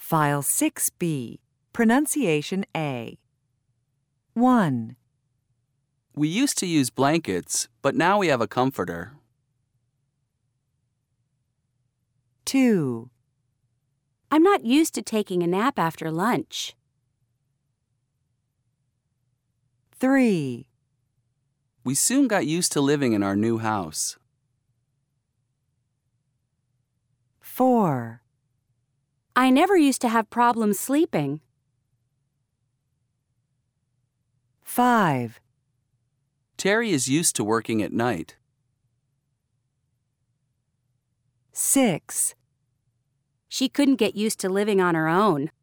File 6B, Pronunciation A. 1, We used to use blankets, but now we have a comforter. 2, I'm not used to taking a nap after lunch. 3, We soon got used to living in our new house. 4, I never used to have problems sleeping. 5, Terry is used to working at night. 6, She couldn't get used to living on her own.